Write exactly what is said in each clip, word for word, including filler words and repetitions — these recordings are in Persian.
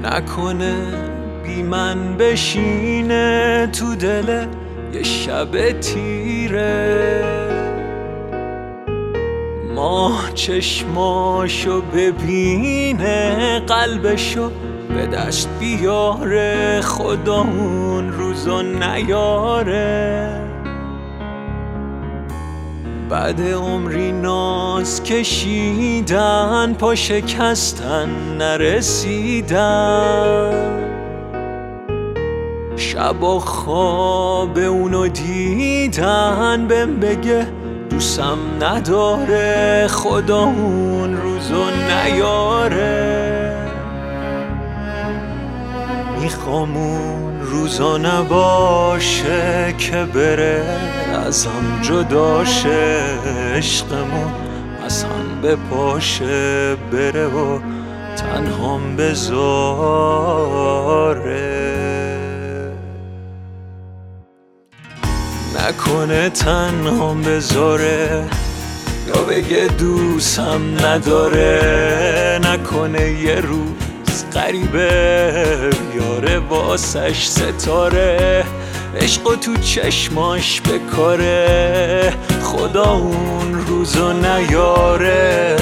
نکنه بی من بشینه تو دل یه شب تیره، ماه چشماشو ببینه قلبشو به دست بیاره، خدا اون روزو نیاره. بعد عمری ناز کشیدن پا شکستن نرسیدن، شب و خواب اونو دیدن بهم بگه دوستم نداره، خدا اون روزو نیاره. میخوام اون روزا نباشه که بره ازم جداشه، عشقمون از هم بپاشه بره و تنهام بذاره. نکنه تنهام بذاره یا بگه دوستم نداره، نکنه یه روز غریبه بیاره واسش ستاره، عشقو تو چشماش بکاره، خدا اون روزو نیاره،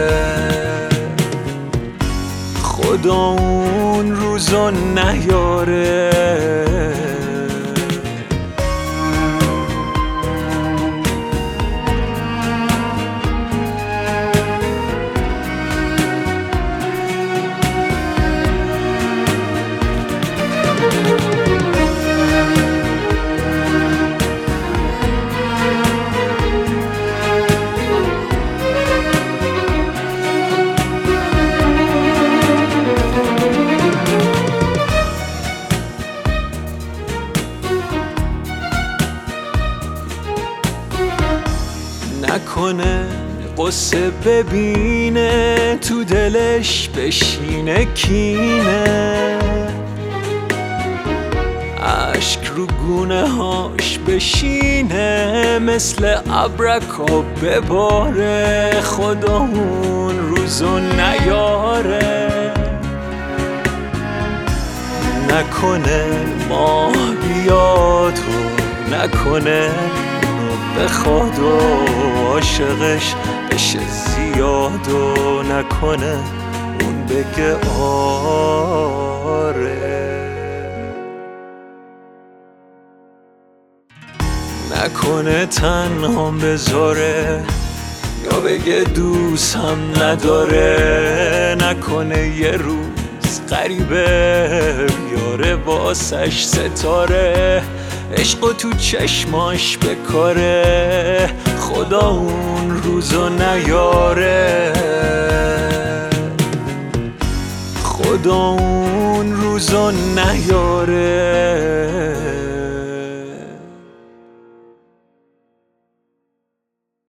خدا اون روزو نیاره. نکنه قصه ببینه تو دلش بشینه کینه، عشق رو گونه هاش بشینه مثل ابرکا بباره، خدا اون روزو نیاره. نکنه ماه بیاد و نکنه بخواد و عاشقش بشه زیاد و نکنه اون بگه آره. نکنه تنهام بذاره یا بگه دوستم نداره، نکنه یه روز غریبه بیاره واسش ستاره، عشقو تو چشماش بکاره، خدا اون روزو نیاره، خدا اون روزو نیاره.